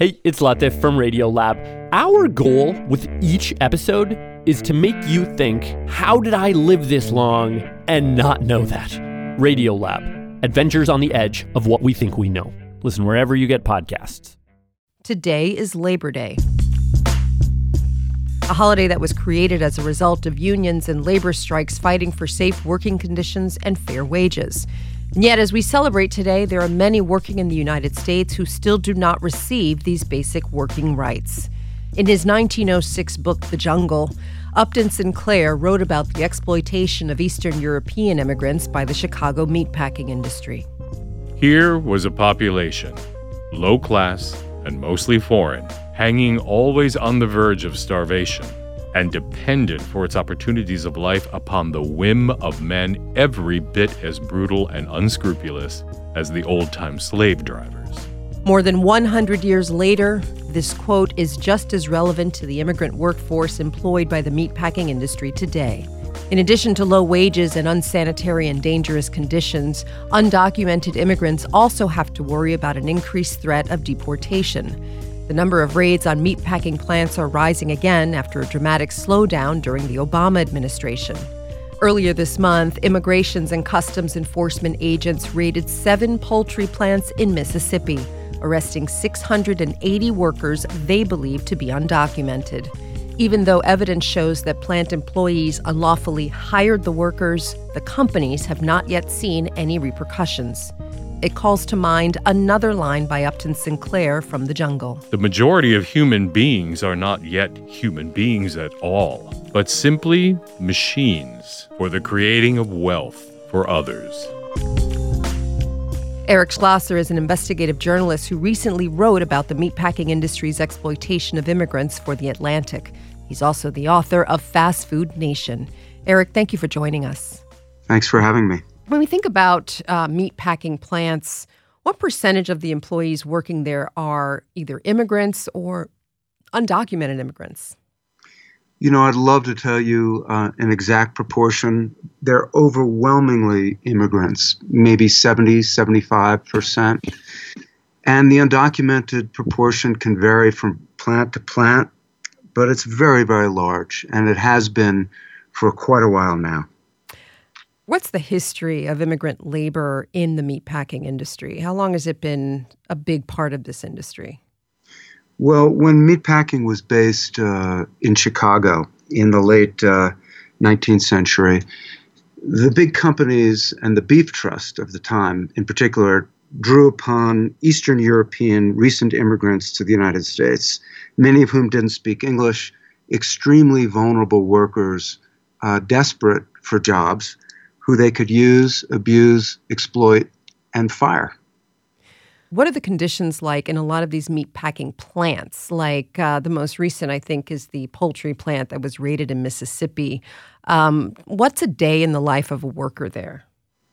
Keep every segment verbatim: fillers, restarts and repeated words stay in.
Hey, it's Latif from Radiolab. Our goal with each episode is to make you think, how did I live this long and not know that? Radiolab, adventures on the edge of what we think we know. Listen wherever you get podcasts. Today is Labor Day, a holiday that was created as a result of unions and labor strikes fighting for safe working conditions and fair wages. And yet, as we celebrate today, there are many working in the United States who still do not receive these basic working rights. In his nineteen oh six book, The Jungle, Upton Sinclair wrote about the exploitation of Eastern European immigrants by the Chicago meatpacking industry. Here was a population, low class and mostly foreign, hanging always on the verge of starvation, and dependent for its opportunities of life upon the whim of men every bit as brutal and unscrupulous as the old-time slave drivers. More than one hundred years later, this quote is just as relevant to the immigrant workforce employed by the meatpacking industry today. In addition to low wages and unsanitary and dangerous conditions, undocumented immigrants also have to worry about an increased threat of deportation. The number of raids on meatpacking plants are rising again after a dramatic slowdown during the Obama administration. Earlier this month, Immigrations and Customs Enforcement agents raided seven poultry plants in Mississippi, arresting six hundred eighty workers they believe to be undocumented. Even though evidence shows that plant employees unlawfully hired the workers, the companies have not yet seen any repercussions. It calls to mind another line by Upton Sinclair from The Jungle. The majority of human beings are not yet human beings at all, but simply machines for the creating of wealth for others. Eric Schlosser is an investigative journalist who recently wrote about the meatpacking industry's exploitation of immigrants for The Atlantic. He's also the author of Fast Food Nation. Eric, thank you for joining us. Thanks for having me. When we think about uh, meatpacking plants, what percentage of the employees working there are either immigrants or undocumented immigrants? You know, I'd love to tell you uh, an exact proportion. They're overwhelmingly immigrants, maybe seventy, seventy-five percent. And the undocumented proportion can vary from plant to plant, but it's very, very large, and it has been for quite a while now. What's the history of immigrant labor in the meatpacking industry? How long has it been a big part of this industry? Well, when meatpacking was based uh, in Chicago in the late uh, nineteenth century, the big companies and the beef trust of the time in particular drew upon Eastern European recent immigrants to the United States, many of whom didn't speak English, extremely vulnerable workers, uh, desperate for jobs, who they could use, abuse, exploit, and fire. What are the conditions like in a lot of these meatpacking plants? Like uh, the most recent, I think, is the poultry plant that was raided in Mississippi. Um, what's a day in the life of a worker there?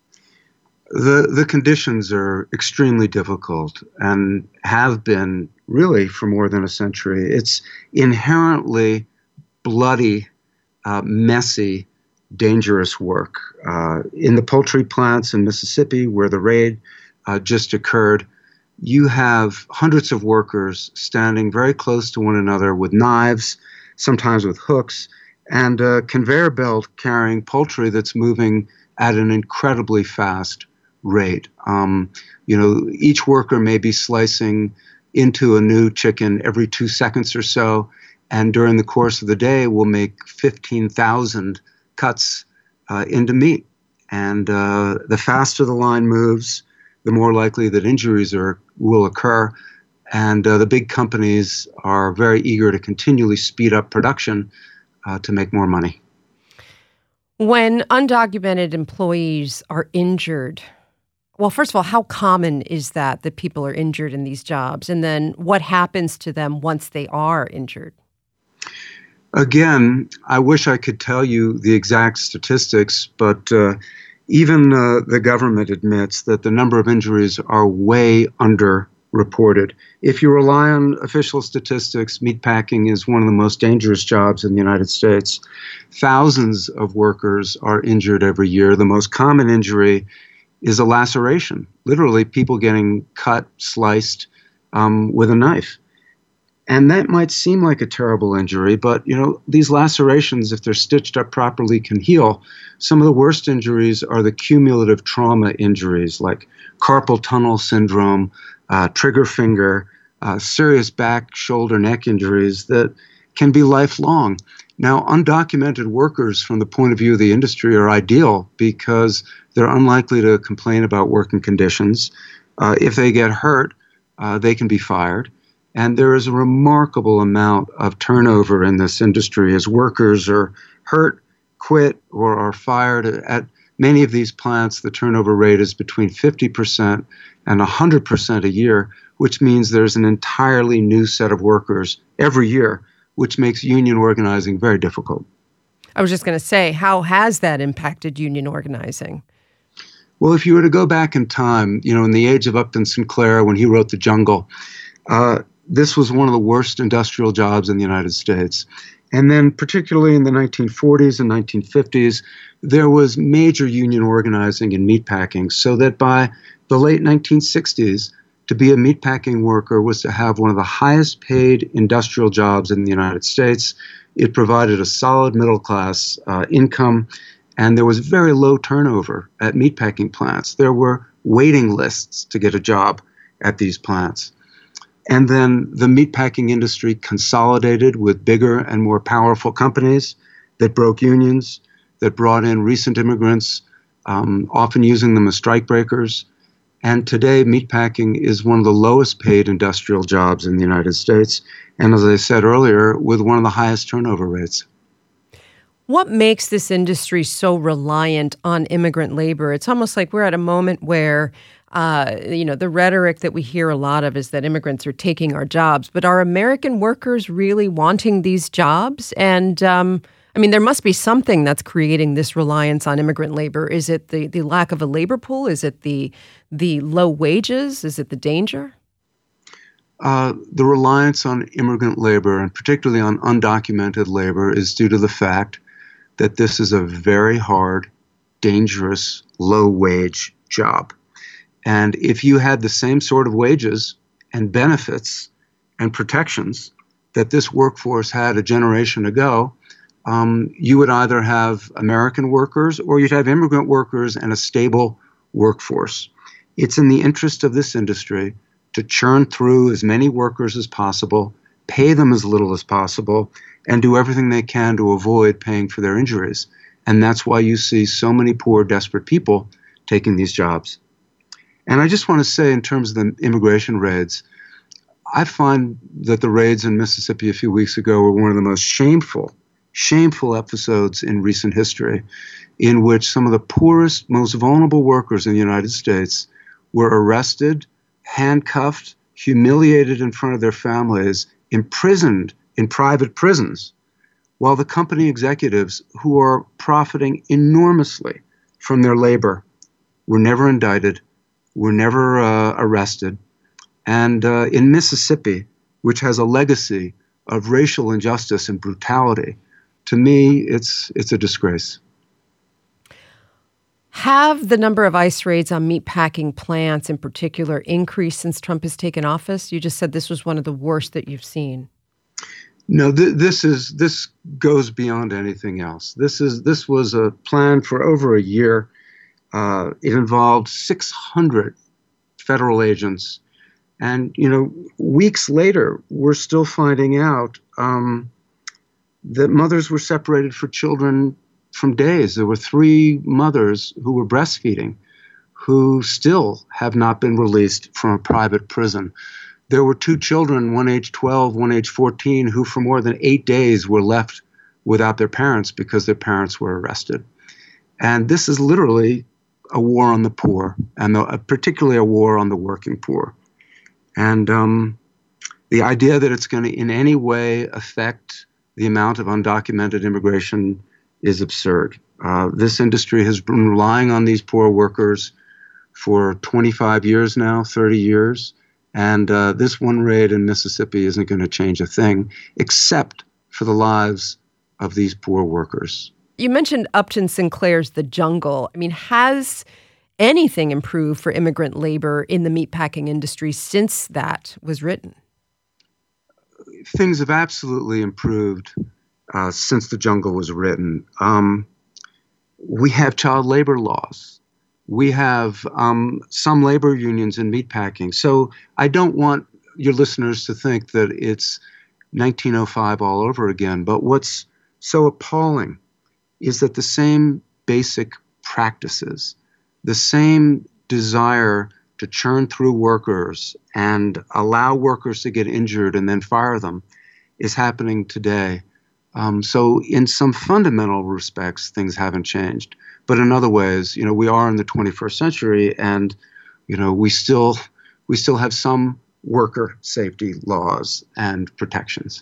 The, the conditions are extremely difficult and have been really for more than a century. It's inherently bloody, uh, messy, dangerous work. Uh, in the poultry plants in Mississippi, where the raid uh, just occurred, you have hundreds of workers standing very close to one another with knives, sometimes with hooks, and a conveyor belt carrying poultry that's moving at an incredibly fast rate. Um, you know, each worker may be slicing into a new chicken every two seconds or so, and during the course of the day will make fifteen thousand cuts uh, into meat. And uh, the faster the line moves, the more likely that injuries are, will occur. And uh, the big companies are very eager to continually speed up production uh, to make more money. When undocumented employees are injured, well, first of all, how common is that, that people are injured in these jobs? And then what happens to them once they are injured? Again, I wish I could tell you the exact statistics, but uh, even uh, the government admits that the number of injuries are way underreported. If you rely on official statistics, meatpacking is one of the most dangerous jobs in the United States. Thousands of workers are injured every year. The most common injury is a laceration, literally people getting cut, sliced um, with a knife. And that might seem like a terrible injury, but you know, these lacerations, if they're stitched up properly, can heal. Some of the worst injuries are the cumulative trauma injuries like carpal tunnel syndrome, uh, trigger finger, uh, serious back, shoulder, neck injuries that can be lifelong. Now, undocumented workers from the point of view of the industry are ideal because they're unlikely to complain about working conditions. Uh, if they get hurt, uh, they can be fired. And there is a remarkable amount of turnover in this industry as workers are hurt, quit, or are fired. At many of these plants, the turnover rate is between fifty percent and one hundred percent a year, which means there's an entirely new set of workers every year, which makes union organizing very difficult. I was just going to say, how has that impacted union organizing? Well, if you were to go back in time, you know, in the age of Upton Sinclair, when he wrote The Jungle, uh, this was one of the worst industrial jobs in the United States. And then particularly in the nineteen forties and nineteen fifties, there was major union organizing in meatpacking, so that by the late nineteen sixties, to be a meatpacking worker was to have one of the highest paid industrial jobs in the United States. It provided a solid middle class uh, income, and there was very low turnover at meatpacking plants. There were waiting lists to get a job at these plants. And then the meatpacking industry consolidated with bigger and more powerful companies that broke unions, that brought in recent immigrants, um, often using them as strikebreakers. And today, meatpacking is one of the lowest paid industrial jobs in the United States. And as I said earlier, with one of the highest turnover rates. What makes this industry so reliant on immigrant labor? It's almost like we're at a moment where Uh, you know, the rhetoric that we hear a lot of is that immigrants are taking our jobs. But are American workers really wanting these jobs? And, um, I mean, there must be something that's creating this reliance on immigrant labor. Is it the, the lack of a labor pool? Is it the the low wages? Is it the danger? Uh, the reliance on immigrant labor, and particularly on undocumented labor, is due to the fact that this is a very hard, dangerous, low-wage job. And if you had the same sort of wages and benefits and protections that this workforce had a generation ago, um, you would either have American workers or you'd have immigrant workers and a stable workforce. It's in the interest of this industry to churn through as many workers as possible, pay them as little as possible, and do everything they can to avoid paying for their injuries. And that's why you see so many poor, desperate people taking these jobs. And I just want to say, in terms of the immigration raids, I find that the raids in Mississippi a few weeks ago were one of the most shameful, shameful episodes in recent history, in which some of the poorest, most vulnerable workers in the United States were arrested, handcuffed, humiliated in front of their families, imprisoned in private prisons, while the company executives, who are profiting enormously from their labor, were never indicted, were never uh, arrested. And uh, in Mississippi, which has a legacy of racial injustice and brutality, to me, it's it's a disgrace. Have the number of ICE raids on meatpacking plants in particular increased since Trump has taken office? You just said this was one of the worst that you've seen. No, th- this is this goes beyond anything else. This is this was a plan for over a year. Uh, it involved six hundred federal agents. And, you know, weeks later, we're still finding out um, that mothers were separated for children from days. There were three mothers who were breastfeeding who still have not been released from a private prison. There were two children, one age twelve, one age fourteen, who for more than eight days were left without their parents because their parents were arrested. And this is literally a war on the poor, and the, particularly a war on the working poor. And um, the idea that it's going to in any way affect the amount of undocumented immigration is absurd. Uh, this industry has been relying on these poor workers for twenty-five years now, thirty years. And uh, this one raid in Mississippi isn't going to change a thing, except for the lives of these poor workers. You mentioned Upton Sinclair's The Jungle. I mean, has anything improved for immigrant labor in the meatpacking industry since that was written? things have absolutely improved uh, since The Jungle was written. Um, we have child labor laws. We have um, some labor unions in meatpacking. So I don't want your listeners to think that it's nineteen oh five all over again. But what's so appalling is that the same basic practices, the same desire to churn through workers and allow workers to get injured and then fire them is happening today. Um, so in some fundamental respects, things haven't changed. But in other ways, you know, we are in the twenty-first century, and, you know, we still we still have some worker safety laws and protections.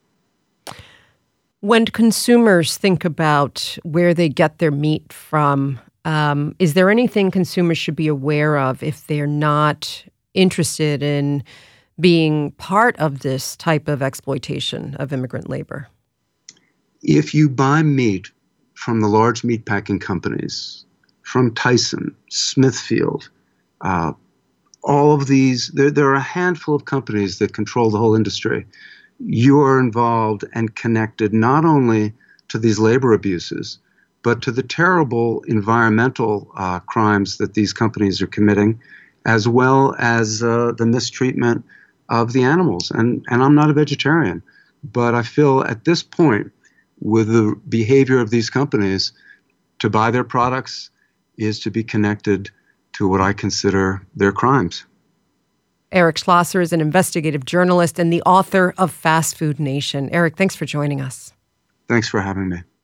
When consumers think about where they get their meat from, um, is there anything consumers should be aware of if they're not interested in being part of this type of exploitation of immigrant labor? If you buy meat from the large meatpacking companies, from Tyson, Smithfield, uh, all of these, there, there are a handful of companies that control the whole industry. You are involved and connected not only to these labor abuses, but to the terrible environmental uh, crimes that these companies are committing, as well as uh, the mistreatment of the animals. And, and I'm not a vegetarian, but I feel at this point, with the behavior of these companies, to buy their products is to be connected to what I consider their crimes. Eric Schlosser is an investigative journalist and the author of Fast Food Nation. Eric, thanks for joining us. Thanks for having me.